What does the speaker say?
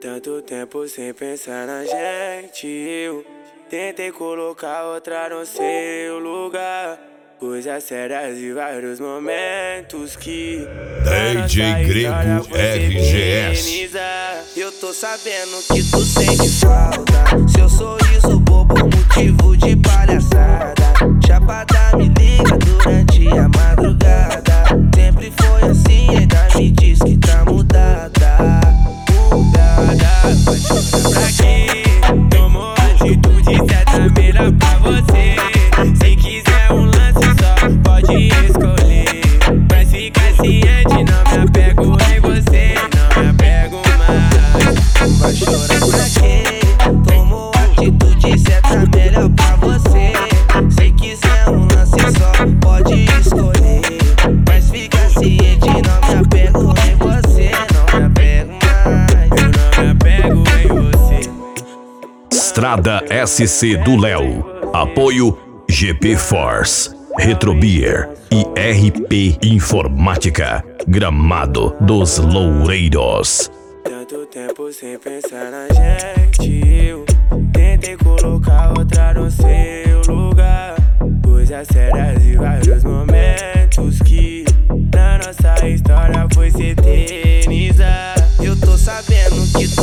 Tanto tempo sem pensar na gente, eu tentei colocar outra no seu lugar. Coisas sérias e vários momentos que DJ Grego RGS. Eu tô sabendo que tu sente falta. Seu sorriso bobo, motivo de palhaçada. Chapada me liga durante a madrugada. Sempre foi assim, ainda me diz que tá mudada. Vai chorar pra quê? Tomou atitude certa, melhor pra você. Se quiser um lance só, pode escolher. Mas fica ciente, não me apego em você. Não me apego mais. Vai chorar pra quê? Tomou atitude certa, melhor pra você. Se quiser um lance só, pode escolher. Mas fica ciente, não me apego em você. Não me apego mais. Eu não me apego em você. Estrada SC do Léo. Apoio GP Force, Retrobeer e RP Informática. Gramado dos Loureiros. Tanto tempo sem pensar na gente, eu tentei colocar outra no seu lugar. Coisas sérias e vários momentos que na nossa história foi se eternizar. Eu tô sabendo que tu